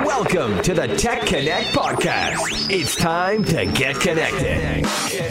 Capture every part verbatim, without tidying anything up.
Welcome to the Tech Connect Podcast. It's time to get connected.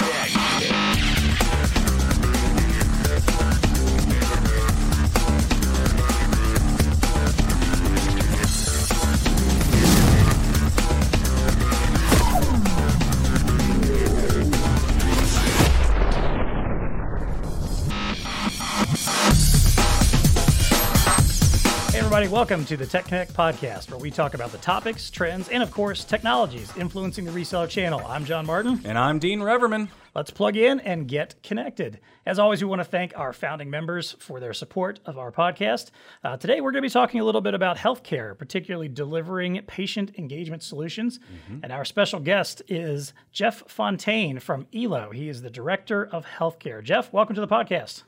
Everybody, welcome to the Tech Connect Podcast, where we talk about the topics, trends, and of course, technologies influencing the reseller channel. I'm John Martin. And I'm Dean Reverman. Let's plug in and get connected. As always, we want to thank our founding members for their support of our podcast. Uh, today, we're going to be talking a little bit about healthcare, particularly delivering patient engagement solutions. Mm-hmm. And our special guest is Jeff Fontaine from Elo. He is the Director of Healthcare. Jeff, welcome to the podcast.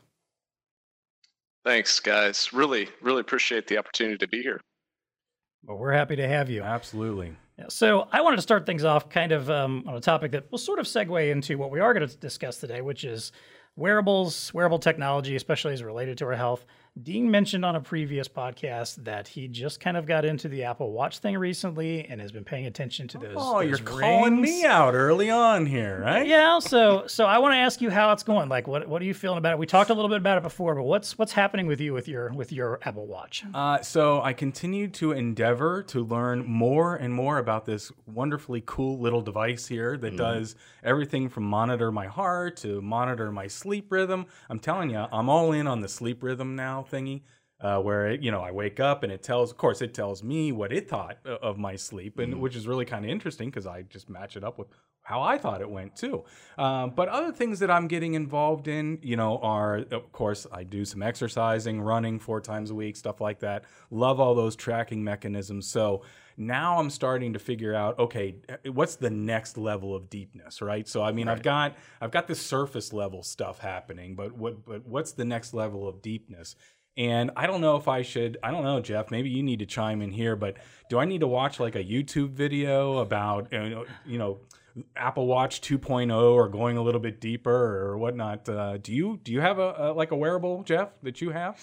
Thanks, guys. Really, really appreciate the opportunity to be here. Well, we're happy to have you. Absolutely. Yeah, so I wanted to start things off kind of um, on a topic that will sort of segue into what we are going to discuss today, which is wearables, wearable technology, especially as related to our health. Dean mentioned on a previous podcast that he just kind of got into the Apple Watch thing recently and has been paying attention to those. Oh, those you're rings. calling me out early on here, right? Yeah. So, so I want to ask you how it's going. Like, what what are you feeling about it? We talked a little bit about it before, but what's what's happening with you with your with your Apple Watch? Uh, so I continue to endeavor to learn more and more about this wonderfully cool little device here that mm. does everything from monitor my heart to monitor my sleep rhythm. I'm telling you, I'm all in on the sleep rhythm now thingy, uh, where it, you know I wake up and it tells, of course, it tells me what it thought of my sleep, and mm. which is really kind of interesting because I just match it up with how I thought it went too. Um, but other things that I'm getting involved in, you know, are of course I do some exercising, running four times a week, stuff like that. Love all those tracking mechanisms. So now I'm starting to figure out, okay, what's the next level of deepness, right? So I mean, right. I've got I've got this surface level stuff happening, but what but what's the next level of deepness? And I don't know if I should, I don't know, Jeff, maybe you need to chime in here, but do I need to watch like a YouTube video about, you know, you know Apple Watch two point oh or going a little bit deeper or whatnot? Uh, do you do you have a, a like a wearable, Jeff, that you have?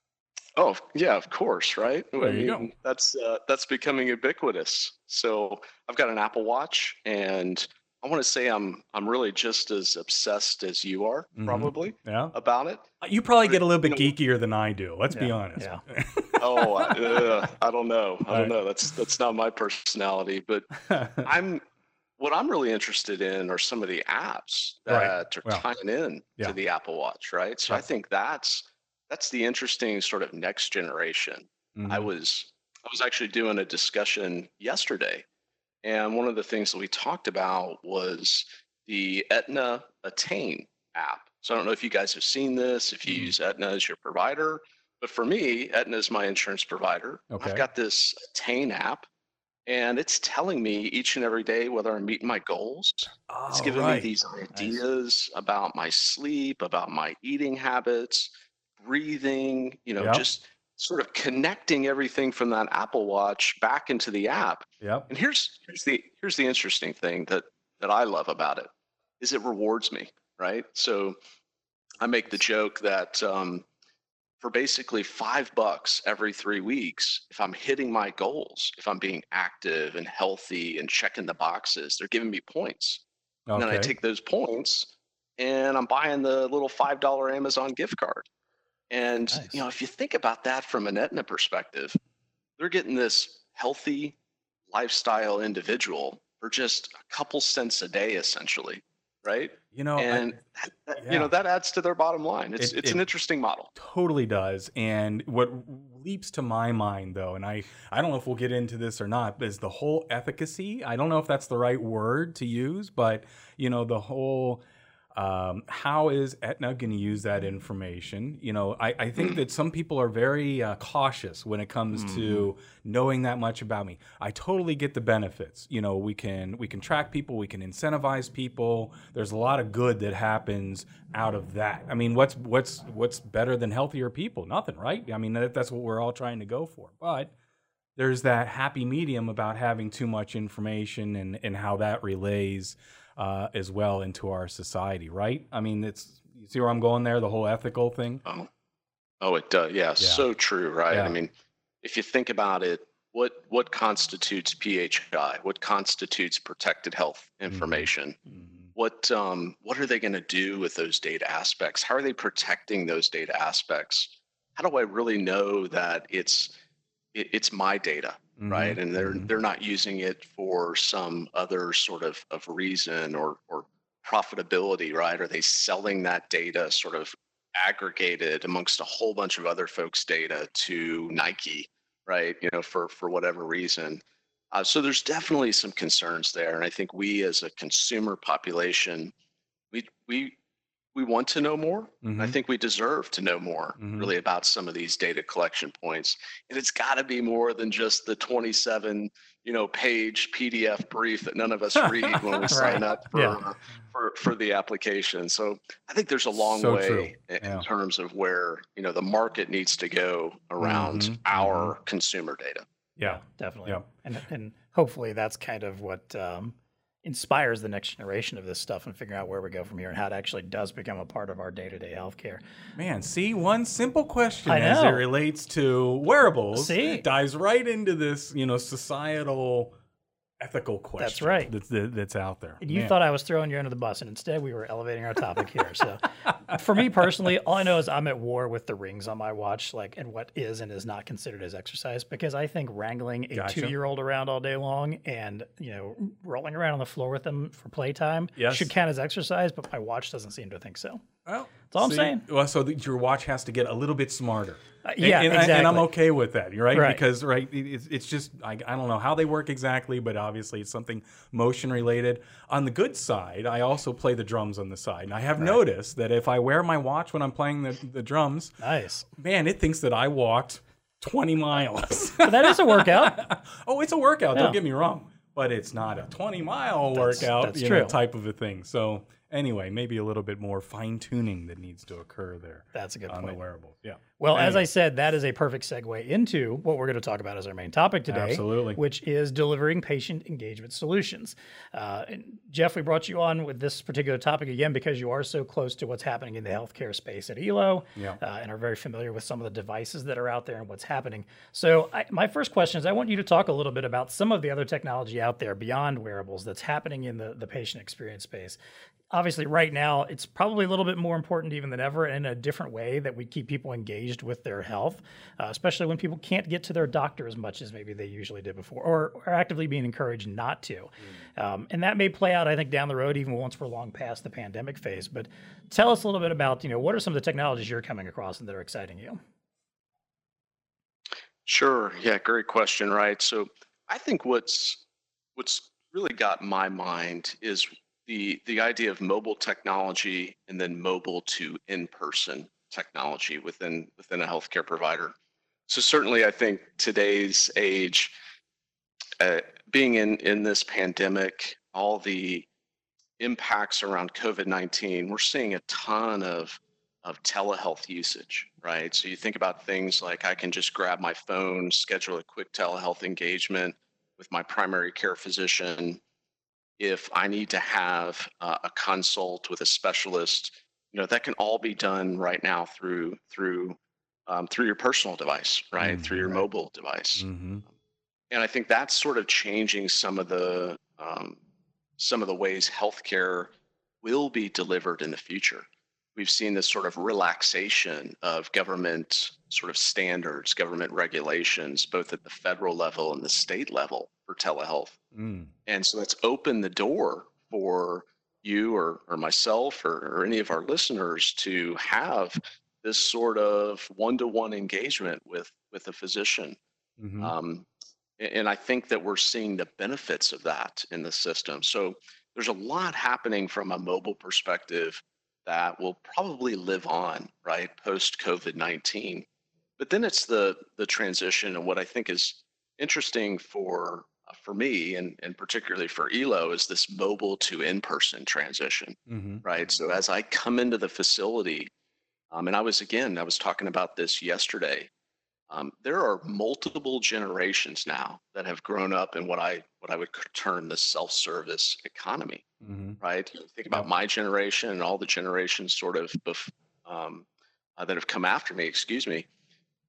Oh yeah, of course, right? There I you mean, go. That's uh, that's becoming ubiquitous. So I've got an Apple Watch, and I want to say I'm I'm really just as obsessed as you are, mm-hmm. probably, yeah. about it. You probably get a little bit you know, geekier than I do. Let's yeah, be honest. Yeah. oh, I, uh, I don't know. I don't right. know. That's that's not my personality. But I'm what I'm really interested in are some of the apps that right. are well, tying in yeah. to the Apple Watch, right? So yeah. I think that's that's the interesting sort of next generation. Mm-hmm. I was I was actually doing a discussion yesterday, and one of the things that we talked about was the Aetna Attain app. So I don't know if you guys have seen this, if you mm-hmm. use Aetna as your provider, but for me, Aetna is my insurance provider. Okay. I've got this Attain app, and it's telling me each and every day whether I'm meeting my goals. Oh, it's giving right. me these ideas nice. about my sleep, about my eating habits, breathing, you know, yep. just sort of connecting everything from that Apple Watch back into the app. Yep. And here's here's the here's the interesting thing that that I love about it is it rewards me, right? So I make the joke that um, for basically five bucks every three weeks, if I'm hitting my goals, if I'm being active and healthy and checking the boxes, they're giving me points. Okay. And then I take those points and I'm buying the little five dollar Amazon gift card. And, nice. you know, if you think about that from an Aetna perspective, they're getting this healthy lifestyle individual for just a couple cents a day, essentially, right? You know, and I, that, yeah. you know that adds to their bottom line. It's it, it's it an interesting model. Totally does. And what leaps to my mind, though, and I I don't know if we'll get into this or not, is the whole efficacy. I don't know if that's the right word to use, but you know, the whole. Um, how is Aetna going to use that information? You know, I, I think that some people are very uh, cautious when it comes mm. to knowing that much about me. I totally get the benefits. You know, we can we can track people, we can incentivize people. There's a lot of good that happens out of that. I mean, what's what's what's better than healthier people? Nothing, right? I mean, that, that's what we're all trying to go for. But there's that happy medium about having too much information and, and how that relays Uh, as well into our society, right? I mean, it's you see where I'm going there, the whole ethical thing. Oh, oh, it does. Yeah, yeah. So true, right? Yeah. I mean, if you think about it, what what constitutes P H I? What constitutes protected health information? Mm-hmm. What um, what are they going to do with those data aspects? How are they protecting those data aspects? How do I really know that it's it, it's my data, Mm-hmm. right? And they're Mm-hmm. they're not using it for some other sort of, of reason or or profitability, right? Are they selling that data sort of aggregated amongst a whole bunch of other folks' data to Nike, right? You know, for for whatever reason. Uh, so there's definitely some concerns there, and I think we as a consumer population, we we we want to know more. Mm-hmm. I think we deserve to know more, Mm-hmm. really, about some of these data collection points, and it's got to be more than just the twenty-seven, you know, page P D F brief that none of us read when we Right. sign up for Yeah. uh, for for the application. So I think there's a long So way true. in, Yeah. in terms of where you know the market needs to go around Mm-hmm. our consumer data. Yeah. Definitely. Yeah. And and hopefully that's kind of what um, inspires the next generation of this stuff and figuring out where we go from here and how it actually does become a part of our day-to-day healthcare. Man, see, one simple question I as it know. relates to wearables See? dives right into this, you know, societal ethical question. That's right. That's, that- that's out there. And you Man. thought I was throwing you under the bus, and instead we were elevating our topic here. So, for me personally, all I know is I'm at war with the rings on my watch, like, and what is and is not considered as exercise, because I think wrangling a Gotcha. two-year-old around all day long and you know rolling around on the floor with them for playtime Yes. should count as exercise, but my watch doesn't seem to think so. Well, That's all I'm see? saying. Well, so that your watch has to get a little bit smarter. Uh, yeah, and, and, exactly. and I'm okay with that, right? Right. Because right, it- it's, it's just I, I don't know how they work exactly, but obviously it's something motion related. On the good side, I also play the drums on the side, and I have noticed that if I wear my watch when I'm playing the, the drums, Nice. man, it thinks that I walked twenty miles. But that is a workout. Oh, it's a workout. Yeah. Don't get me wrong, but it's not a twenty mile workout, that's you know, true. type of a thing. So anyway, maybe a little bit more fine tuning that needs to occur there That's a good on the point. wearable. Yeah. Well, as Anyway. I said, that is a perfect segue into what we're going to talk about as our main topic today, Absolutely. which is delivering patient engagement solutions. Uh, and Jeff, we brought you on with this particular topic again because you are so close to what's happening in the healthcare space at E L O Yeah. uh, and are very familiar with some of the devices that are out there and what's happening. So I, my first question is I want you to talk a little bit about some of the other technology out there beyond wearables that's happening in the, the patient experience space. Obviously, right now, it's probably a little bit more important even than ever in a different way that we keep people engaged with their health, uh, especially when people can't get to their doctor as much as maybe they usually did before or are actively being encouraged not to. Mm. Um, and that may play out, I think, down the road, even once we're long past the pandemic phase. But tell us a little bit about, you know, what are some of the technologies you're coming across and that are exciting you? Sure. Yeah, great question, right? So I think what's what's really got my mind is the the idea of mobile technology and then mobile to in-person technology within within a healthcare provider. So certainly I think today's age, uh, being in in this pandemic, all the impacts around COVID nineteen, we're seeing a ton of of telehealth usage, right? So you think about things like I can just grab my phone, schedule a quick telehealth engagement with my primary care physician. If I need to have uh, a consult with a specialist, you know, that can all be done right now through through um, through your personal device, right? Mhm, Through your right. mobile device. Mm-hmm. And I think that's sort of changing some of the um, some of the ways healthcare will be delivered in the future. We've seen this sort of relaxation of government sort of standards, government regulations, both at the federal level and the state level for telehealth. Mm. And so that's opened the door for you or, or myself or, or any of our listeners to have this sort of one-to-one engagement with, with a physician. Mm-hmm. Um, a- and I think that we're seeing the benefits of that in the system. So there's a lot happening from a mobile perspective that will probably live on, right, post COVID nineteen. But then it's the the transition, and what I think is interesting for for me and, and particularly for E L O is this mobile to in-person transition, Mm-hmm. right? So as I come into the facility, um, and I was, again, I was talking about this yesterday, um, there are multiple generations now that have grown up in what I what I would term the self-service economy, Mm-hmm. right? You think about Yep. my generation and all the generations sort of bef- um, uh, that have come after me, excuse me.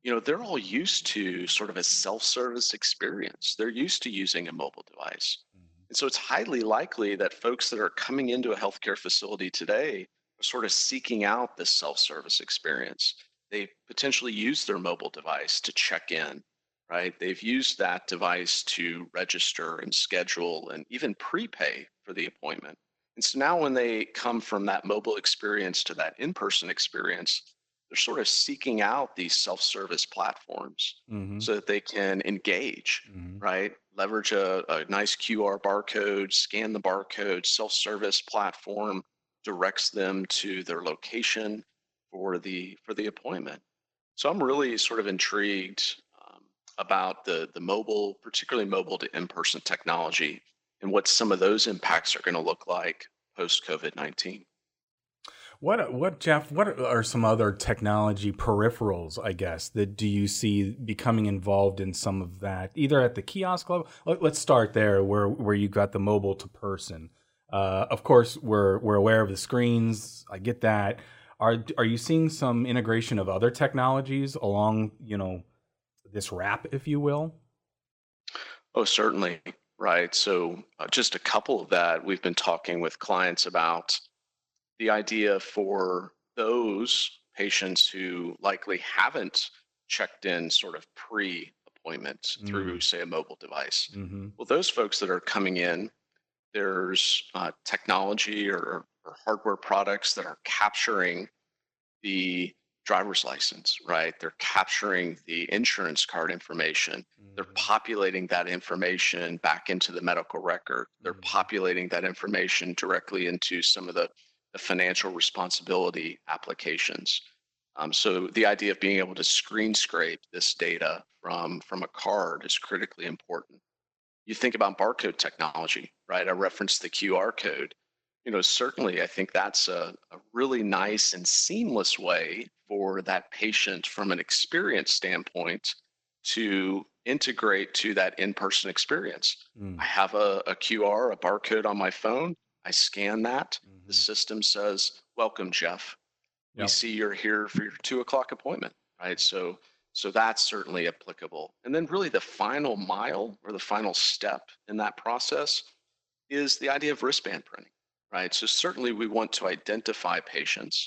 you know, they're all used to sort of a self-service experience. They're used to using a mobile device. And so it's highly likely that folks that are coming into a healthcare facility today are sort of seeking out this self-service experience. They potentially use their mobile device to check in, right? They've used that device to register and schedule and even prepay for the appointment. And so now when they come from that mobile experience to that in-person experience, they're sort of seeking out these self-service platforms Mm-hmm. so that they can engage, Mm-hmm. right? Leverage a, a nice Q R barcode, scan the barcode, self-service platform directs them to their location for the for the appointment. So I'm really sort of intrigued um, about the the mobile, particularly mobile to in-person technology, and what some of those impacts are going to look like post COVID nineteen. What what Jeff? What are some other technology peripherals? I guess that do you see becoming involved in some of that, either at the kiosk level? Let- Let's start there, where where you got the mobile to person. Uh, of course, we're we're aware of the screens. I get that. Are are you seeing some integration of other technologies along, you know, this wrap, if you will? Oh, certainly. Right. So, uh, just a couple of that we've been talking with clients about the idea for those patients who likely haven't checked in sort of pre appointment through, Mm, say, a mobile device. mm-hmm. Well, those folks that are coming in, there's uh, technology or, or hardware products that are capturing the driver's license, right? They're capturing the insurance card information. They're Mm-hmm. populating that information back into the medical record. They're Mm-hmm. populating that information directly into some of the, the financial responsibility applications. Um, so the idea of being able to screen scrape this data from, from a card is critically important. You think about barcode technology, right? I referenced the Q R code. You know, certainly I think that's a, a really nice and seamless way for that patient from an experience standpoint to integrate to that in-person experience. I Mm, have a, a Q R, a barcode on my phone. I scan that. The mm-hmm. system says, "Welcome, Jeff. We Yep. see you're here for your two o'clock appointment," right? So, so that's certainly applicable. And then really the final mile or the final step in that process is the idea of wristband printing, right? So certainly we want to identify patients,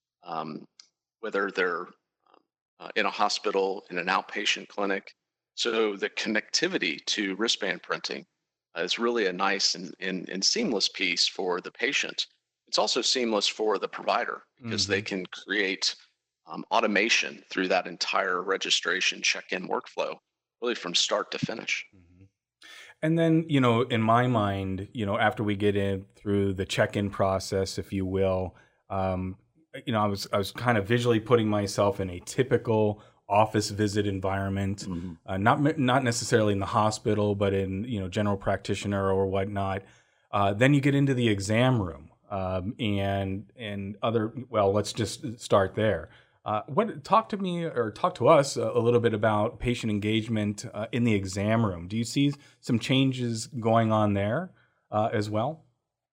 um, whether they're um, uh, in a hospital, in an outpatient clinic. So the connectivity to wristband printing uh, is really a nice and, and, and seamless piece for the patient. It's also seamless for the provider because they Mm-hmm. can create um, automation through that entire registration check-in workflow, really from start to finish. Mm-hmm. And then, you know, in my mind, you know, after we get in through the check-in process, if you will, um, you know, I was I was kind of visually putting myself in a typical office visit environment, Mhm. uh, not me- not necessarily in the hospital, but in, you know, general practitioner or whatnot. Uh, then you get into the exam room, um, and and other. Well, let's just start there. Uh, what talk to me or talk to us a, a little bit about patient engagement uh, in the exam room. Do you see some changes going on there uh, as well?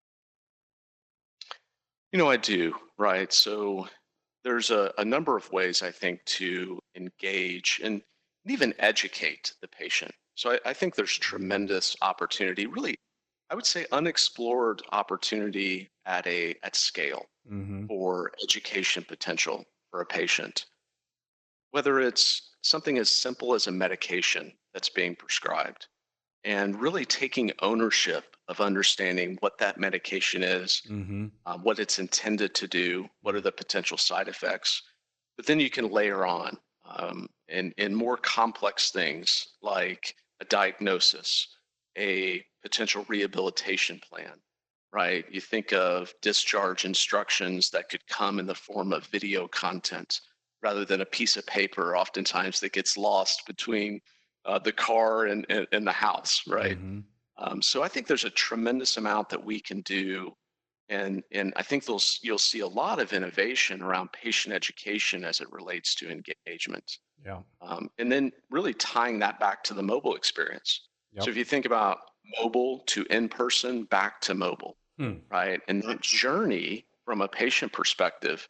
You know, I do, right? So there's a, a number of ways I think to engage and even educate the patient. So I, I think there's tremendous opportunity, really, I would say unexplored opportunity at a at scale Mm-hmm. for education potential for a patient, whether it's something as simple as a medication that's being prescribed and really taking ownership of understanding what that medication is, Mm-hmm. um, what it's intended to do, what are the potential side effects. But then you can layer on um, in, in more complex things like a diagnosis, a potential rehabilitation plan, right? You think of discharge instructions that could come in the form of video content rather than a piece of paper, oftentimes that gets lost between uh, the car and, and, and the house, right? Mm-hmm. Um, so I think there's a tremendous amount that we can do, and and I think those you'll see a lot of innovation around patient education as it relates to engagement, Yeah. um, and then really tying that back to the mobile experience. So Yep. if you think about mobile to in person back to mobile, Hmm. right, and that journey from a patient perspective,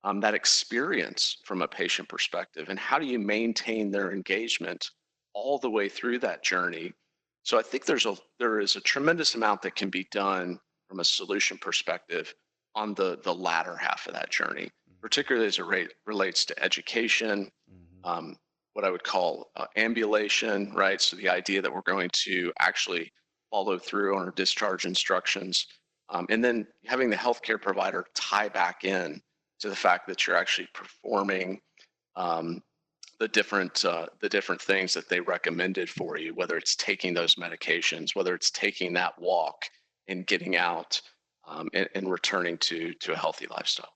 um, that experience from a patient perspective, and how do you maintain their engagement all the way through that journey. So I think there's a there is a tremendous amount that can be done from a solution perspective on the the latter half of that journey, particularly as it rate, relates to education, Mm-hmm. um, what I would call uh, ambulation, right? So the idea that we're going to actually follow through on our discharge instructions, um, and then having the healthcare provider tie back in to the fact that you're actually performing um, the different uh, the different things that they recommended for you, whether it's taking those medications, whether it's taking that walk and getting out, um, and, and returning to to a healthy lifestyle.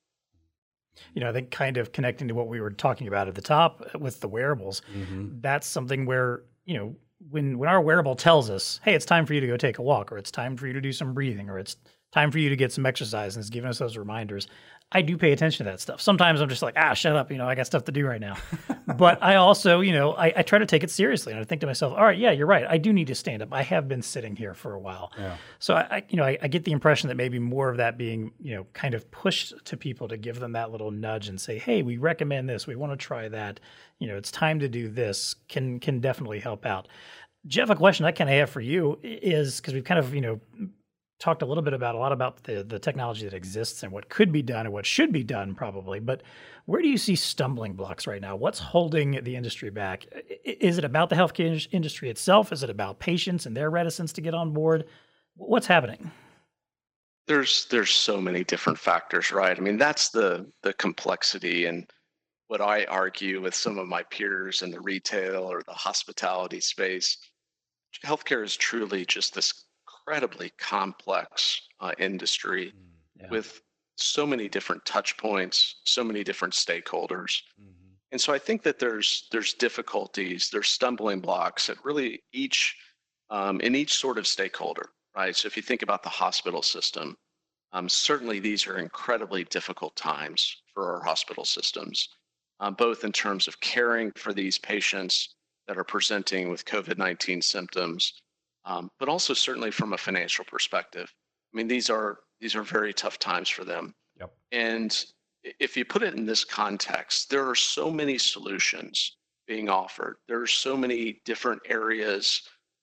You know, I think kind of connecting to what we were talking about at the top with the wearables, Mm-hmm. that's something where, you know, when when our wearable tells us, hey, it's time for you to go take a walk, or it's time for you to do some breathing, or it's time for you to get some exercise, and it's giving us those reminders, I do pay attention to that stuff. Sometimes I'm just like, ah, shut up, you know, I got stuff to do right now. But I also, you know, I, I try to take it seriously, and I think to myself, all right, yeah, you're right. I do need to stand up. I have been sitting here for a while. Yeah. So I, I you know, I, I get the impression that maybe more of that being, you know, kind of pushed to people to give them that little nudge and say, hey, we recommend this. We want to try that. You know, it's time to do this can can definitely help out. Jeff, a question I kind of have for you is, because we've kind of, you know, talked a little bit about a lot about the, the technology that exists and what could be done and what should be done probably, but where do you see stumbling blocks right now? What's holding the industry back? I- Is it about the healthcare industry itself? Is it about patients and their reticence to get on board? What's happening? There's there's so many different factors, right? I mean, that's the the complexity, and what I argue with some of my peers in the retail or the hospitality space. Healthcare is truly just this incredibly complex uh, industry Yeah. with so many different touch points, so many different stakeholders. Mm-hmm. And so I think that there's there's difficulties, there's stumbling blocks at really each um, in each sort of stakeholder, right? So if you think about the hospital system, um, certainly these are incredibly difficult times for our hospital systems, um, both in terms of caring for these patients that are presenting with COVID nineteen symptoms, um, but also certainly from a financial perspective. I mean, these are these are very tough times for them. Yep. And i- if you put it in this context, there are so many solutions being offered. There are so many different areas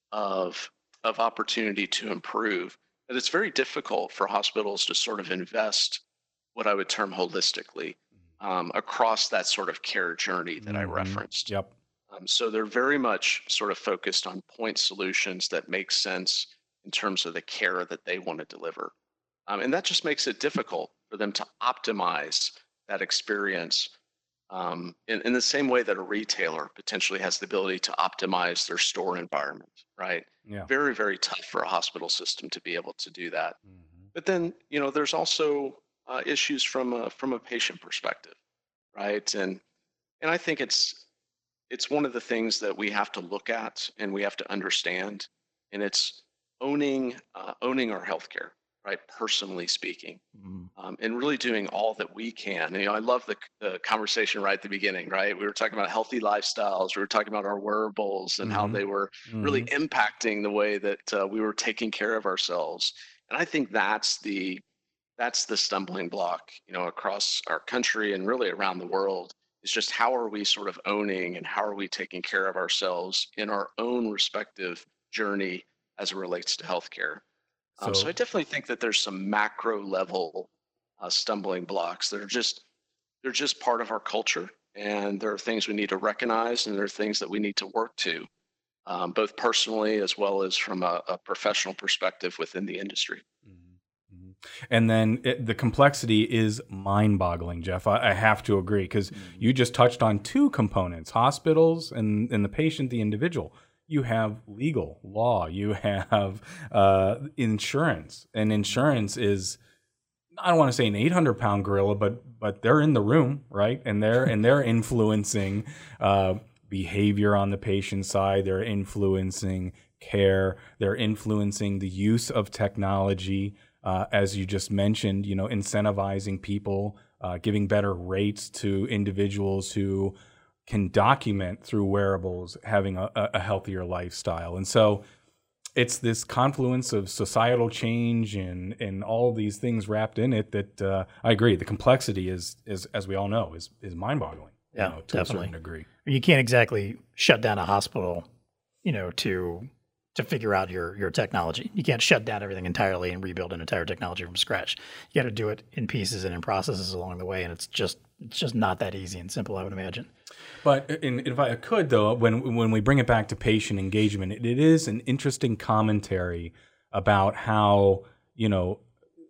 of of opportunity to improve that it's very difficult for hospitals to sort of invest what I would term holistically um, across that sort of care journey that I Mhm. referenced. Yep. Um, so they're very much sort of focused on point solutions that make sense in terms of the care that they want to deliver. Um, and that just makes it difficult for them to optimize that experience um, in, in the same way that a retailer potentially has the ability to optimize their store environment, right? Yeah. Very, very tough for a hospital system to be able to do that. Mhm. But then, you know, there's also uh, issues from a, from a patient perspective, right? And and I think it's it's one of the things that we have to look at and we have to understand, and it's owning uh, owning our healthcare, right? Personally speaking, Mhm. um, and really doing all that we can. And, you know, I love the, the conversation right at the beginning, right? We were talking about healthy lifestyles. We were talking about our wearables and how Mhm. they were really Mhm. impacting the way that uh, we were taking care of ourselves. And I think that's the that's the stumbling block, you know, across our country and really around the world. Is just how are we sort of owning and how are we taking care of ourselves in our own respective journey as it relates to healthcare. Um, so I So definitely think that there's some macro level uh, stumbling blocks that are just they're just part of our culture, and there are things we need to recognize, and there are things that we need to work to, um, both personally as well as from a, a professional perspective within the industry. Mhm. Mhm. And then it, the complexity is mind-boggling, Jeff. I, I have to agree because you just touched on two components: hospitals and, and the patient, the individual. You have legal law, you have uh, insurance, and insurance is, I don't want to say an eight hundred pound gorilla, but but they're in the room, right? And they're and they're influencing uh, behavior on the patient side. They're influencing care. They're influencing the use of technology, uh, as you just mentioned. You know, incentivizing people, uh, giving better rates to individuals who can document through wearables having a, a healthier lifestyle. And so, it's this confluence of societal change and and all these things wrapped in it that uh, I agree. The complexity is is as we all know is is mind boggling. Yeah, you know, to definitely. a certain degree. You can't exactly shut down a hospital, you know, to to figure out your your technology. You can't shut down everything entirely and rebuild an entire technology from scratch. You got to do it in pieces and in processes along the way, and it's just it's just not that easy and simple, I would imagine. But in, if I could, though, when when we bring it back to patient engagement, it, it is an interesting commentary about how, you know,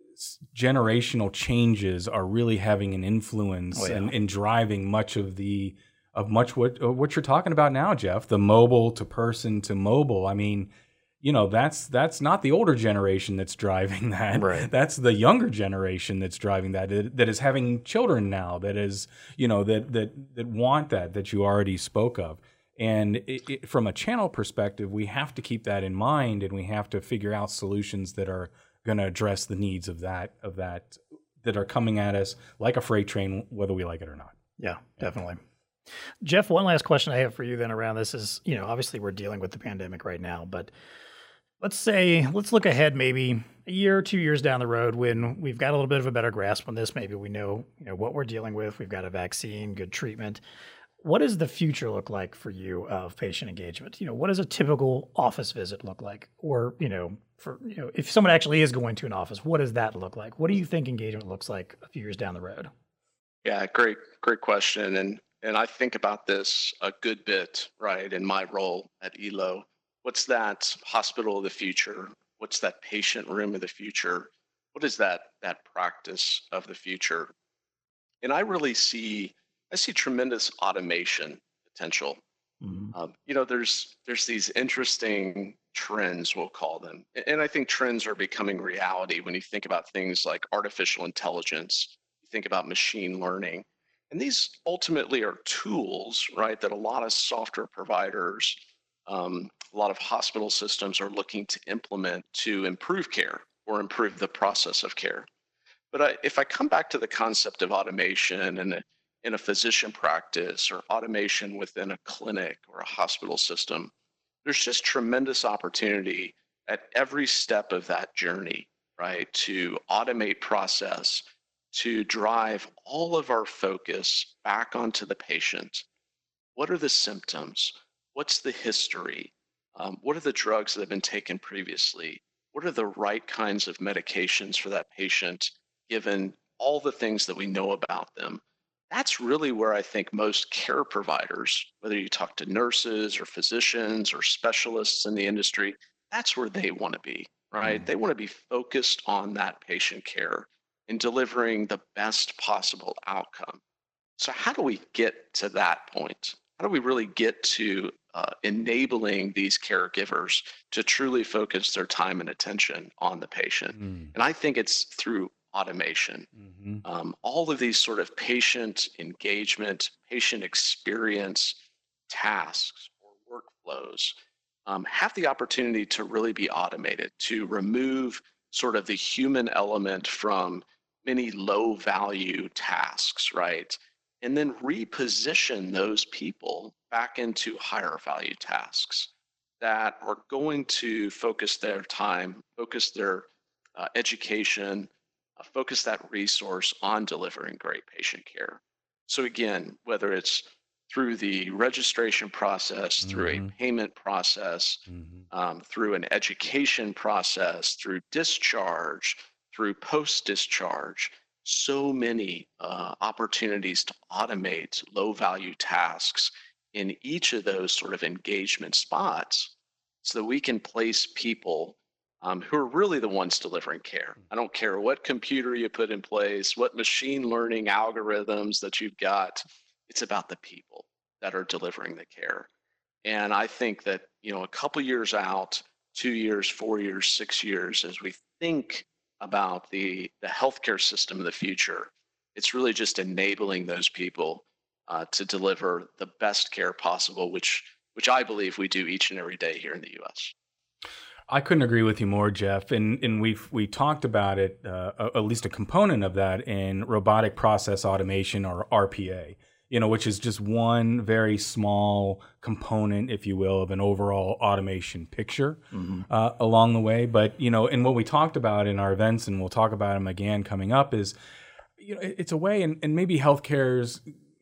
generational changes are really having an influence Oh, yeah. and, and driving much of the of much what uh, what you're talking about now, Jeff. The mobile to person to mobile. I mean, you know, that's that's not the older generation that's driving that. Right. That's the younger generation that's driving that. That, that is having children now. That is, you know, that that that want that that you already spoke of. And it, it, from a channel perspective, we have to keep that in mind, and we have to figure out solutions that are going to address the needs of that of that that are coming at us like a freight train, whether we like it or not. Yeah, definitely. Jeff, one last question I have for you then around this is, you know, obviously we're dealing with the pandemic right now, but let's say, let's look ahead maybe a year or two years down the road when we've got a little bit of a better grasp on this. Maybe we know, you know, what we're dealing with. We've got a vaccine, good treatment. What does the future look like for you of patient engagement? You know, what does a typical office visit look like? Or, you know, for, you know, if someone actually is going to an office, what does that look like? What do you think engagement looks like a few years down the road? Yeah, great, great question. And and I think about this a good bit, right, in my role at E L O. What's that hospital of the future? What's that patient room of the future? What is that that practice of the future? And I really see I see tremendous automation potential. Mm-hmm. Um, you know, there's there's these interesting trends, we'll call them, and I think trends are becoming reality when you think about things like artificial intelligence. You think about machine learning, and these ultimately are tools, right? That a lot of software providers, um, a lot of hospital systems are looking to implement to improve care or improve the process of care. But I, if I come back to the concept of automation and in a physician practice or automation within a clinic or a hospital system, there's just tremendous opportunity at every step of that journey, right? To automate process, to drive all of our focus back onto the patient. What are the symptoms? What's the history? Um, what are the drugs that have been taken previously? What are the right kinds of medications for that patient, given all the things that we know about them? That's really where I think most care providers, whether you talk to nurses or physicians or specialists in the industry, that's where they want to be, right? Mm. They want to be focused on that patient care and delivering the best possible outcome. So how do we get to that point? How do we really get to uh, enabling these caregivers to truly focus their time and attention on the patient? Mm. And I think it's through automation. Mm-hmm. Um, all of these sort of patient engagement, patient experience tasks or workflows um, have the opportunity to really be automated, to remove sort of the human element from many low value tasks, right? And then reposition those people back into higher value tasks that are going to focus their time, focus their uh, education, Uh, focus that resource on delivering great patient care. So again, whether it's through the registration process, mm-hmm. through a payment process, mm-hmm. um, through an education process, through discharge, through post-discharge, so many uh, opportunities to automate low-value tasks in each of those sort of engagement spots so that we can place people Um, who are really the ones delivering care. I don't care what computer you put in place, what machine learning algorithms that you've got. It's about the people that are delivering the care. And I think that, you know, a couple years out, two years, four years, six years, as we think about the, the healthcare system of the future, it's really just enabling those people uh, to deliver the best care possible, which which I believe we do each and every day here in the U S. I couldn't agree with you more, Jeff. And and we've we talked about it, uh, at least a component of that in robotic process automation, or R P A. you know, which is just one very small component, if you will, of an overall automation picture mm-hmm. uh, along the way. But, you know, and what we talked about in our events, and we'll talk about them again coming up, is, you know, it's a way, and, and maybe healthcare's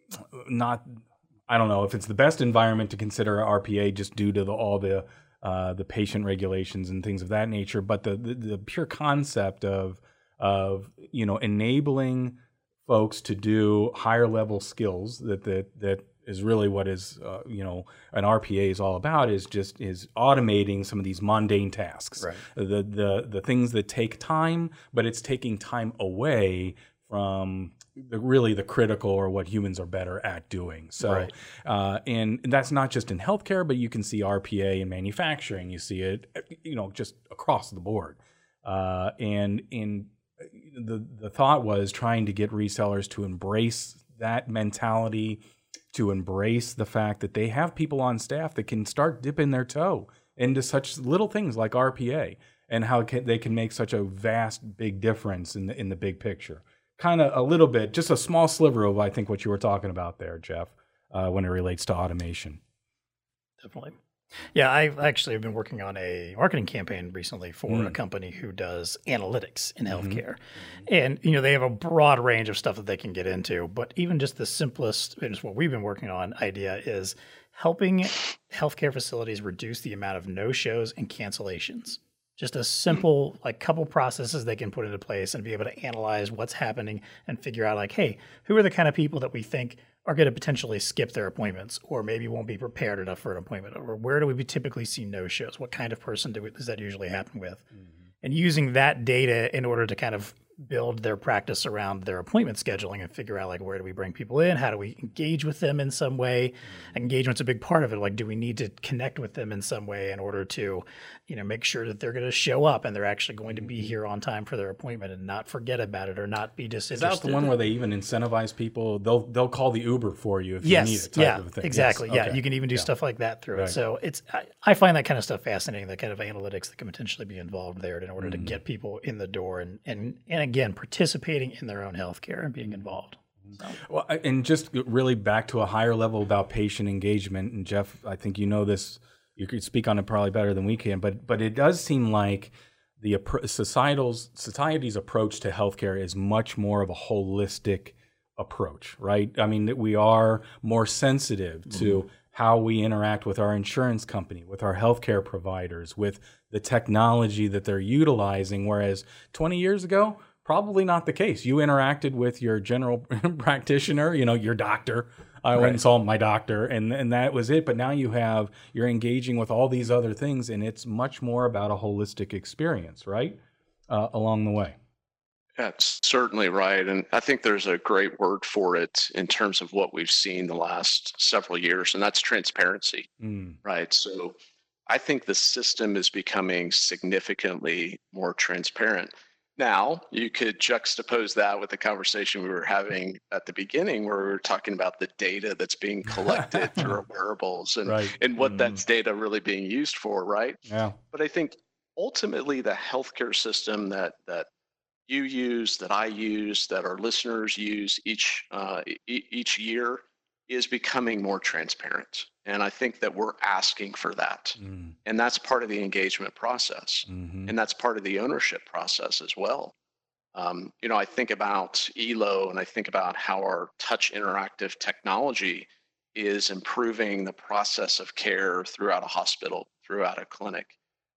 not, I don't know if it's the best environment to consider R P A just due to the, all the uh, the patient regulations and things of that nature, but the, the, the pure concept of, of, you know, enabling folks to do higher level skills that that that is really what is uh, you know, an R P A is all about, is just is automating some of these mundane tasks, right. the the the things that take time, but it's taking time away from the, really the critical, or what humans are better at doing. So, right. uh, and that's not just in healthcare, but you can see R P A in manufacturing. You see it, you know, just across the board. Uh, and in the the thought was trying to get resellers to embrace that mentality, to embrace the fact that they have people on staff that can start dipping their toe into such little things like R P A, and how can, they can make such a vast, big difference in the in the big picture. Kind of a little bit, just a small sliver of, I think, what you were talking about there, Jeff, uh, when it relates to automation. Definitely. Yeah, I've actually been working on a marketing campaign recently for mm. a company who does analytics in healthcare. Mm-hmm. And, you know, they have a broad range of stuff that they can get into, but even just the simplest, and just what we've been working on idea is helping healthcare facilities reduce the amount of no-shows and cancellations. Just a simple, like, couple processes they can put into place and be able to analyze what's happening and figure out, like, hey, who are the kind of people that we think are going to potentially skip their appointments, or maybe won't be prepared enough for an appointment, or where do we typically see no-shows? What kind of person do we, does that usually happen with? Mm-hmm. And using that data in order to kind of build their practice around their appointment scheduling and figure out, like, where do we bring people in? How do we engage with them in some way? Mm-hmm. Engagement's a big part of it. Like, do we need to connect with them in some way in order to, you know, make sure that they're going to show up and they're actually going to be here on time for their appointment and not forget about it or not be disinterested? Is that the one where they even incentivize people? They'll they'll call the Uber for you if yes, you need it. Type yeah, of thing. exactly. Yes. Yeah, Okay. you can even do yeah. stuff like that through right. it. So it's I, I find that kind of stuff fascinating. The kind of analytics that can potentially be involved there in order mm-hmm. to get people in the door and and and again participating in their own healthcare and being involved. So. Well, and just really back to a higher level about patient engagement. And Jeff, I think you know this. You could speak on it probably better than we can. But but it does seem like the societal's society's approach to healthcare is much more of a holistic approach, right? I mean, that we are more sensitive mm-hmm. to how we interact with our insurance company, with our healthcare providers, with the technology that they're utilizing. Whereas twenty years ago, probably not the case. You interacted with your general practitioner, you know, your doctor. I right. went and saw my doctor, and and that was it. But now you have, you're engaging with all these other things, and it's much more about a holistic experience, right? Uh, along the way. That's certainly right. And I think there's a great word for it in terms of what we've seen the last several years, and that's transparency, mm. right? So I think the system is becoming significantly more transparent. Now, you could juxtapose that with the conversation we were having at the beginning, where we were talking about the data that's being collected through our wearables and, right. and what mm. that's data really being used for, right? Yeah. But I think ultimately the healthcare system that that you use, that I use, that our listeners use each uh, e- each year is becoming more transparent. And I think that we're asking for that. Mm. And that's part of the engagement process. Mm-hmm. And that's part of the ownership process as well. Um, you know, I think about E L O and I think about how our touch interactive technology is improving the process of care throughout a hospital, throughout a clinic.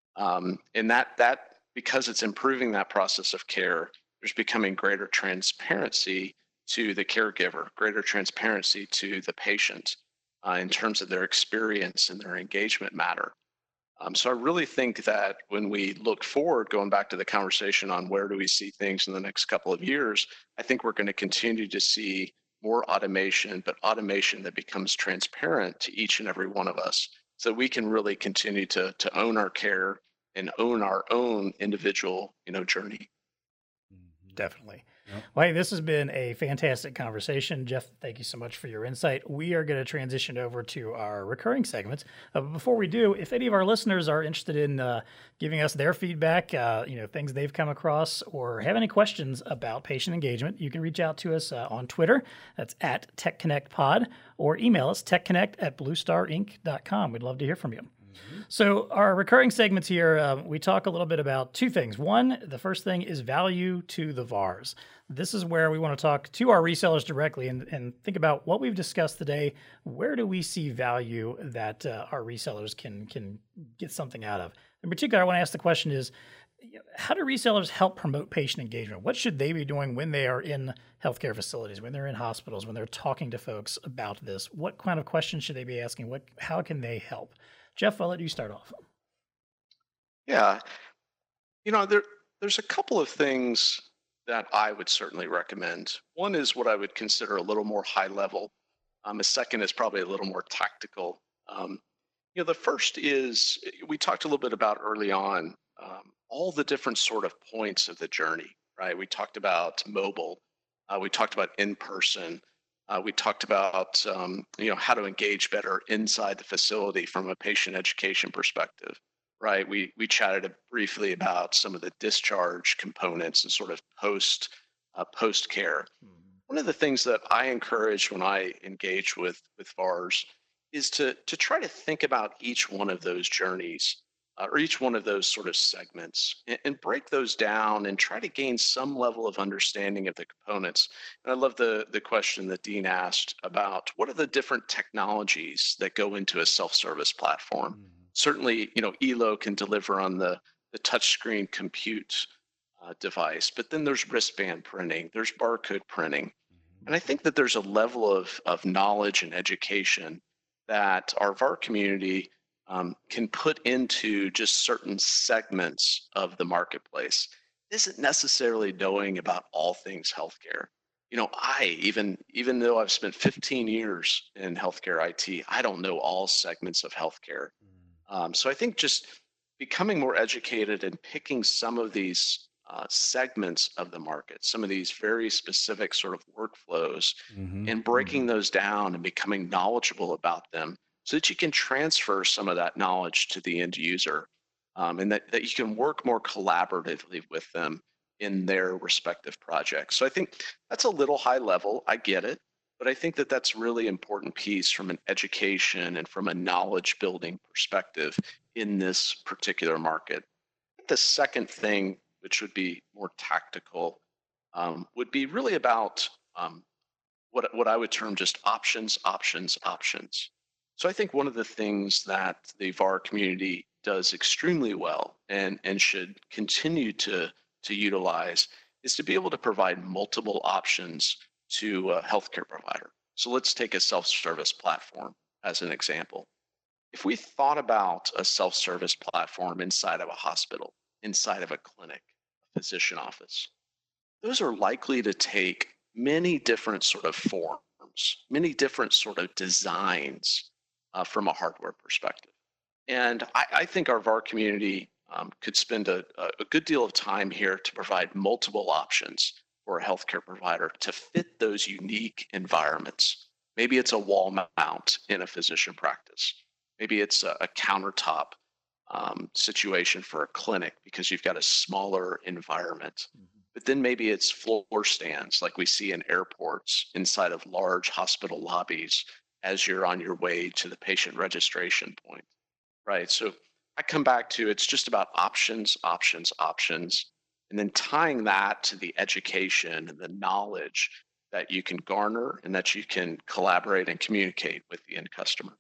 Um, and that that because it's improving that process of care, there's becoming greater transparency to the caregiver, greater transparency to the patient uh, in terms of their experience and their engagement matter. Um, so I really think that when we look forward, going back to the conversation on where do we see things in the next couple of years, I think we're going to continue to see more automation, but automation that becomes transparent to each and every one of us, so we can really continue to to own our care and own our own individual, you know, journey. Definitely. Yep. Well, hey, this has been a fantastic conversation. Jeff, thank you so much for your insight. We are going to transition over to our recurring segments. Uh, but before we do, if any of our listeners are interested in uh, giving us their feedback, uh, you know, things they've come across, or have any questions about patient engagement, you can reach out to us uh, on Twitter. That's at TechConnectPod, or email us, techconnect at bluestar inc dot com. We'd love to hear from you. So our recurring segments here, um, we talk a little bit about two things. One, the first thing is value to the V A Rs. This is where we want to talk to our resellers directly and, and think about what we've discussed today. Where do we see value that uh, our resellers can, can get something out of? In particular, I want to ask the question is, how do resellers help promote patient engagement? What should they be doing when they are in healthcare facilities, when they're in hospitals, when they're talking to folks about this? What kind of questions should they be asking? What, how can they help? Jeff, I'll let you start off. Yeah, you know, there there's a couple of things that I would certainly recommend. One is what I would consider a little more high level. Um, a second is probably a little more tactical. Um, you know, the first is, we talked a little bit about early on, um, all the different sort of points of the journey, right? We talked about mobile, uh, we talked about in-person, Uh, we talked about um, you know, how to engage better inside the facility from a patient education perspective, right? We we chatted briefly about some of the discharge components and sort of post uh, post care. Mm-hmm. One of the things that I encourage when I engage with with V A Rs is to to try to think about each one of those journeys uh, or each one of those sort of segments and, and break those down and try to gain some level of understanding of the components. And I love the, the question that Dean asked about what are the different technologies that go into a self-service platform. Mm-hmm. Certainly, you know, E L O can deliver on the, the touchscreen compute uh, device, but then there's wristband printing, there's barcode printing. Mm-hmm. And I think that there's a level of, of knowledge and education that our V A R community Um, can put into just certain segments of the marketplace. It isn't necessarily knowing about all things healthcare. You know, I, even, even though I've spent fifteen years in healthcare I T, I don't know all segments of healthcare. Um, so I think just becoming more educated and picking some of these uh, segments of the market, some of these very specific sort of workflows, mm-hmm. and breaking mm-hmm. those down and becoming knowledgeable about them, so that you can transfer some of that knowledge to the end user, um, and that, that you can work more collaboratively with them in their respective projects. So I think that's a little high level, I get it, but I think that that's a really important piece from an education and from a knowledge building perspective in this particular market. The second thing, which would be more tactical, um, would be really about um, what, what I would term just options, options, options. So I think one of the things that the V A R community does extremely well and, and should continue to, to utilize is to be able to provide multiple options to a healthcare provider. So let's take a self-service platform as an example. If we thought about a self-service platform inside of a hospital, inside of a clinic, a physician office, those are likely to take many different sort of forms, many different sort of designs uh, from a hardware perspective. And I, I think our V A R community um, could spend a, a good deal of time here to provide multiple options for a healthcare provider to fit those unique environments. Maybe it's a wall mount in a physician practice. Maybe it's a, a countertop um, situation for a clinic because you've got a smaller environment. Mm-hmm. But then maybe it's floor stands like we see in airports inside of large hospital lobbies as you're on your way to the patient registration point, right? So I come back to it's just about options, options, options, and then tying that to the education and the knowledge that you can garner and that you can collaborate and communicate with the end customer.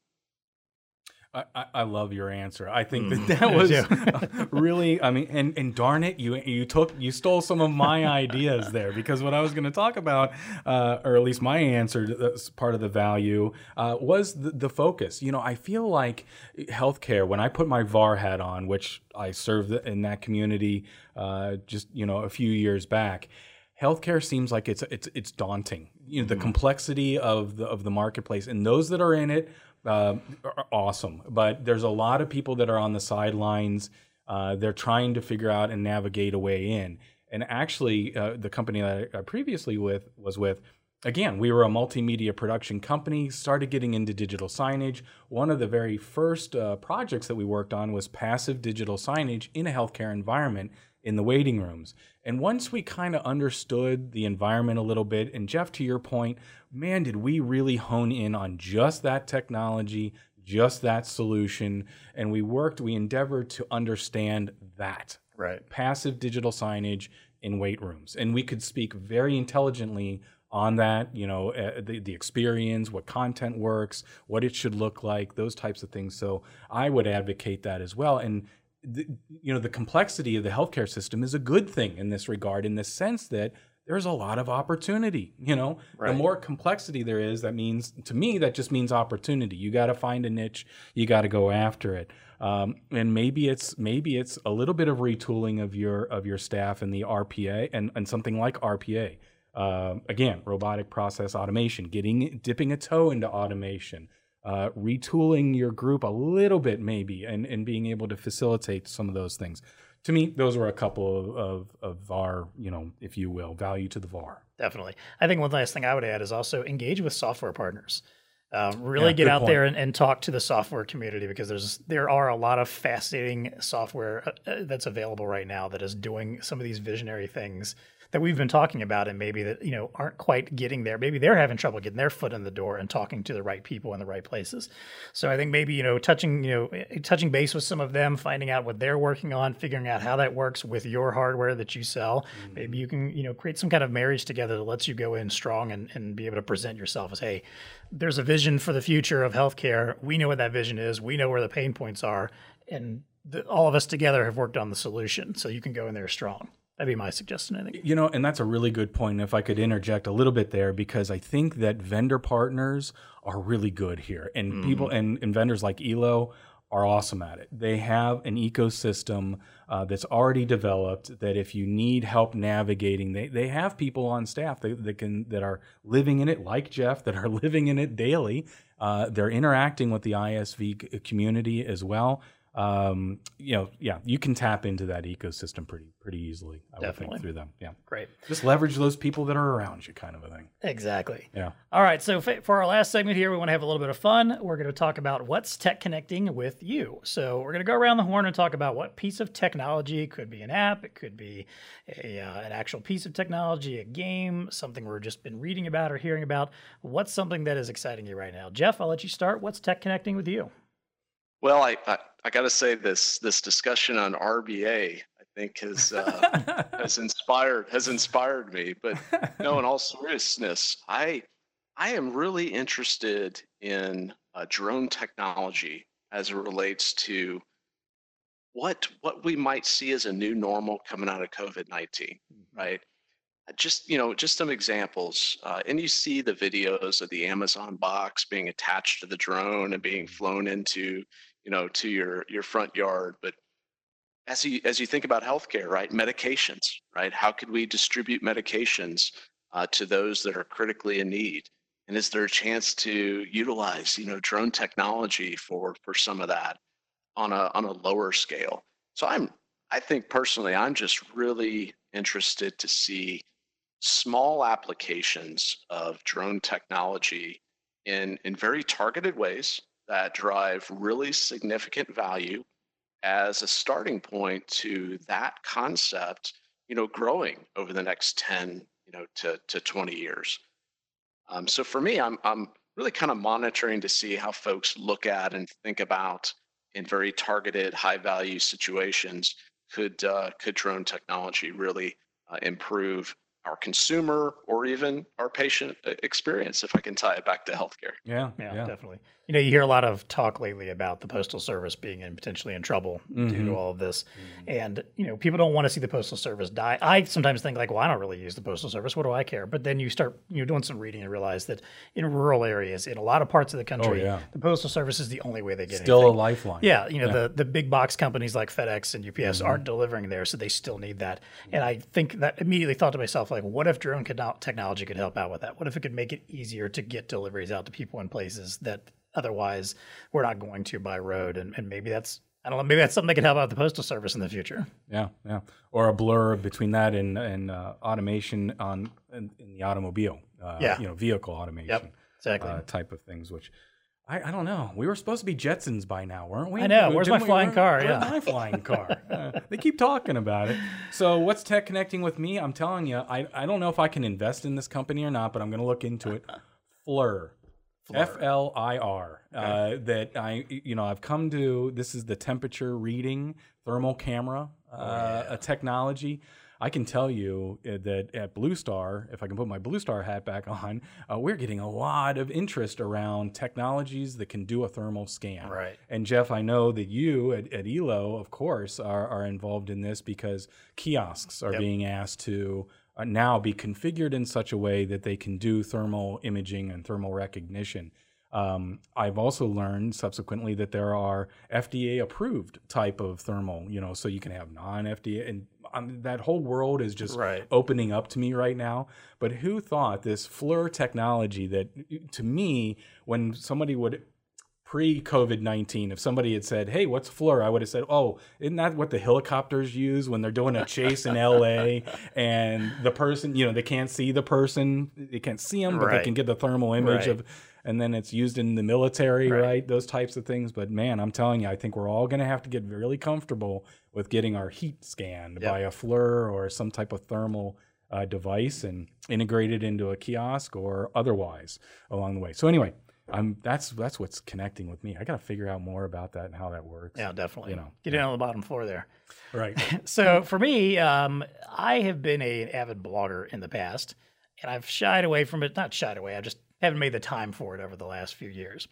I, I love your answer. I think mm. that that was really, I mean, and, and darn it, you you took, you stole some of my ideas there, because what I was going to talk about, uh, or at least my answer, that's part of the value, uh, was the, the focus. You know, I feel like healthcare, when I put my V A R hat on, which I served in that community uh, just, you know, a few years back, healthcare seems like it's it's it's daunting. You know, the mm. complexity of the of the marketplace, and those that are in it, Uh, are awesome, but there's a lot of people that are on the sidelines. Uh, they're trying to figure out and navigate a way in. And actually, uh, the company that I previously with was with, again, we were a multimedia production company, started getting into digital signage. One of the very first uh, projects that we worked on was passive digital signage in a healthcare environment in the waiting rooms. And once we kind of understood the environment a little bit, and Jeff, to your point, man, did we really hone in on just that technology, just that solution. And we worked, we endeavored to understand that. Right. Passive digital signage in wait rooms. And we could speak very intelligently on that, you know, uh, the, the experience, what content works, what it should look like, those types of things. So I would advocate that as well. And, the, you know, the complexity of the healthcare system is a good thing in this regard, in the sense that there's a lot of opportunity. You know, right. The more complexity there is, that means, to me, that just means opportunity. You got to find a niche, you got to go after it. Um, and maybe it's maybe it's a little bit of retooling of your of your staff and the R P A and, and something like R P A. Uh, again, robotic process automation, getting dipping a toe into automation, uh, retooling your group a little bit maybe, and, and being able to facilitate some of those things. To me, those were a couple of, of, of V A R, you know, if you will, value to the V A R. Definitely. I think one last thing I would add is also engage with software partners. Uh, really Yeah, get good out point. there and, and talk to the software community, because there's there are a lot of fascinating software uh, that's available right now that is doing some of these visionary things that we've been talking about, and maybe that, you know, aren't quite getting there. Maybe they're having trouble getting their foot in the door and talking to the right people in the right places. So I think maybe, you know, touching, you know, touching base with some of them, finding out what they're working on, figuring out how that works with your hardware that you sell. Mm-hmm. Maybe you can, you know, create some kind of marriage together that lets you go in strong and, and be able to present yourself as, hey, there's a vision for the future of healthcare. We know what that vision is. We know where the pain points are. And the, all of us together have worked on the solution. So you can go in there strong. That'd be my suggestion, I think. You know, and that's a really good point. If I could interject a little bit there, because I think that vendor partners are really good here, and mm. people and, and vendors like Elo are awesome at it. They have an ecosystem uh, that's already developed, that if you need help navigating, they, they have people on staff that, that can that are living in it, like Jeff, that are living in it daily. Uh, they're interacting with the I S V community as well. Um, you know, yeah, you can tap into that ecosystem pretty pretty easily, I Definitely. would think, through them. Yeah. Great. Just leverage those people that are around you, kind of a thing. Exactly. Yeah. All right. So for our last segment here, we want to have a little bit of fun. We're going to talk about what's tech connecting with you. So we're going to go around the horn and talk about what piece of technology. It could be an app, it could be a, uh, an actual piece of technology, a game, something we've just been reading about or hearing about. What's something that is exciting you right now? Jeff, I'll let you start. What's tech connecting with you? Well, I, I, I got to say this this discussion on R B A, I think has uh, has inspired has inspired me. But no, in all seriousness, I I am really interested in uh, drone technology as it relates to what what we might see as a new normal coming out of COVID nineteen, right? Just, you know, just some examples. Uh, and you see the videos of the Amazon box being attached to the drone and being flown into, you know, to your, your front yard. But as you, as you think about healthcare, right, medications, right, how could we distribute medications uh, to those that are critically in need? And is there a chance to utilize, you know, drone technology for, for some of that on a, on a lower scale? So I'm, I think personally, I'm just really interested to see small applications of drone technology in, in very targeted ways that drive really significant value as a starting point to that concept, you know, growing over the next ten, you know, to, to twenty years. Um, so for me, I'm, I'm really kind of monitoring to see how folks look at and think about in very targeted, high value situations, could, uh, could drone technology really uh, improve our consumer or even our patient experience, if I can tie it back to healthcare. Yeah, Yeah, yeah. definitely. You know, you hear a lot of talk lately about the Postal Service being in potentially in trouble Mm-hmm. due to all of this. And, you know, people don't want to see the Postal Service die. I sometimes think like, well, I don't really use the Postal Service. What do I care? But then you start, you know, doing some reading and realize that in rural areas, in a lot of parts of the country, Oh, yeah. the Postal Service is the only way they get Still anything. a lifeline. Yeah, you know, the, the big box companies like FedEx and U P S aren't delivering there, so they still need that. And I think that immediately thought to myself, like, what if drone could not, technology could help out with that? What if it could make it easier to get deliveries out to people in places that otherwise we're not going to by road? And, and maybe that's I don't know. Maybe that's something that can help out the Postal Service in the future. Yeah, yeah. Or a blur between that and and uh, automation on in, in the automobile. Uh, Yeah. You know, vehicle automation. Yep, exactly. Uh, type of things, which I, I don't know. We were supposed to be Jetsons by now, weren't we? I know. Where's Didn't my we? flying Where- car? Where's Yeah. my flying car? Uh, they keep talking about it. So what's tech connecting with me? I'm telling you, I, I don't know if I can invest in this company or not, but I'm going to look into it. Flir. F L I R. Uh, that I, you know, I've come to, this is the temperature reading thermal camera, uh, a technology. I can tell you uh, that at Blue Star, if I can put my Blue Star hat back on, uh, we're getting a lot of interest around technologies that can do a thermal scan. Right. And Jeff, I know that you at, at E L O, of course, are, are involved in this because kiosks are Yep. being asked to uh, now be configured in such a way that they can do thermal imaging and thermal recognition. Um, I've also learned subsequently that there are F D A approved type of thermal, you know, so you can have non-F D A, and um, that whole world is just Right. opening up to me right now. But who thought this Flir technology that, to me, when somebody would pre-COVID nineteen, if somebody had said, hey, what's Flir? I would have said, oh, isn't that what the helicopters use when they're doing a chase in L A and the person, you know, they can't see the person, they can't see them, but Right. they can get the thermal image Right. of, and then it's used in the military, Right. right? Those types of things. But man, I'm telling you, I think we're all going to have to get really comfortable with getting our heat scanned Yep. by a Flir or some type of thermal uh, device and integrated into a kiosk or otherwise along the way. So anyway, I'm that's that's what's connecting with me. I got to figure out more about that and how that works. Yeah, definitely. You know, Get in on the bottom floor there. right. So for me, um, I have been a, an avid blogger in the past, and I've shied away from it. Not shied away. I just haven't made the time for it over the last few years.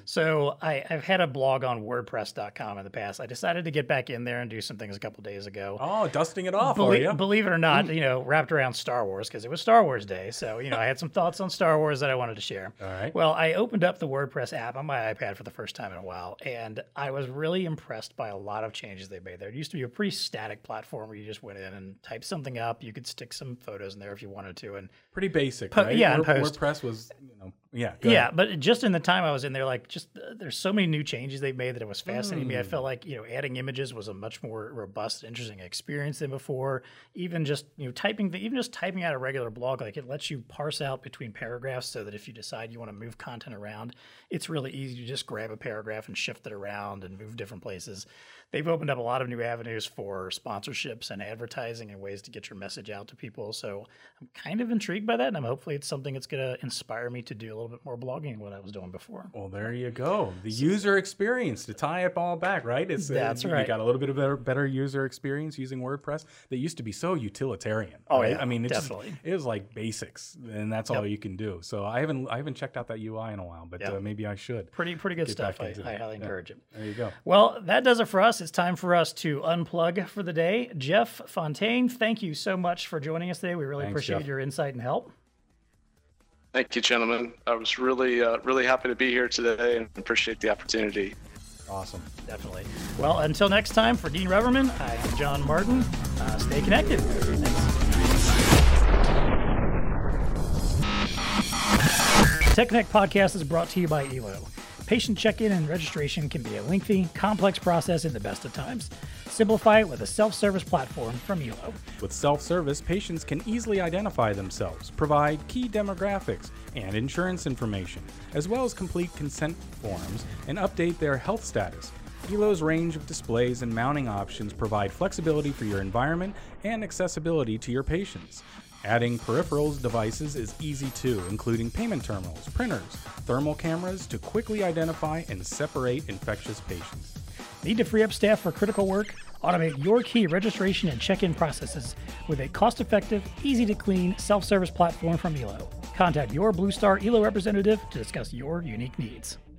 So I, I've had a blog on WordPress dot com in the past. I decided to get back in there and do some things a couple days ago. Oh, dusting it off, Belie- are you? Believe it or not, you know, wrapped around Star Wars because it was Star Wars Day. So, you know, I had some thoughts on Star Wars that I wanted to share. All right. Well, I opened up the WordPress app on my iPad for the first time in a while, and I was really impressed by a lot of changes they made there. It used to be a pretty static platform where you just went in and typed something up. You could stick some photos in there if you wanted to. And Pretty basic, Po- right? yeah, and Word- post. WordPress was, you know, yeah. go yeah, ahead. but just in the time I was in there, like, just uh, there's so many new changes they've made that it was fascinating me. I felt like, you know, adding images was a much more robust, interesting experience than before. Even just, you know, typing, the, even just typing out a regular blog, like it lets you parse out between paragraphs so that if you decide you want to move content around, it's really easy to just grab a paragraph and shift it around and move different places. They've opened up a lot of new avenues for sponsorships and advertising and ways to get your message out to people. So I'm kind of intrigued by that, and I'm hopefully it's something that's going to inspire me to do a little bit more blogging than what I was doing before. Well, there you go. The user experience to tie it all back, right? It's uh, That's you right. got a little bit of better, better user experience using WordPress that used to be so utilitarian. Oh, right? yeah, I mean, it's definitely. Just, it was like basics, and that's all you can do. So I haven't I haven't checked out that U I in a while, but Yep. uh, maybe I should. Pretty pretty good Get stuff. back I, into I it. highly Yeah. encourage it. There you go. Well, that does it for us. It's time for us to unplug for the day. Jeff Fontaine, thank you so much for joining us today. We really Thanks, appreciate Jeff. your insight and help. Thank you, gentlemen. I was really, uh, really happy to be here today and appreciate the opportunity. Awesome. Definitely. Well, until next time, for Dean Reverman, I am John Martin. Uh, stay connected. Thanks. Tech Connect podcast is brought to you by E L O. Patient check-in and registration can be a lengthy, complex process in the best of times. Simplify it with a self-service platform from E L O. With self-service, patients can easily identify themselves, provide key demographics and insurance information, as well as complete consent forms and update their health status. E L O's range of displays and mounting options provide flexibility for your environment and accessibility to your patients. Adding peripherals devices is easy too, including payment terminals, printers, thermal cameras to quickly identify and separate infectious patients. Need to free up staff for critical work? Automate your key registration and check-in processes with a cost-effective, easy-to-clean, self-service platform from E L O. Contact your Blue Star E L O representative to discuss your unique needs.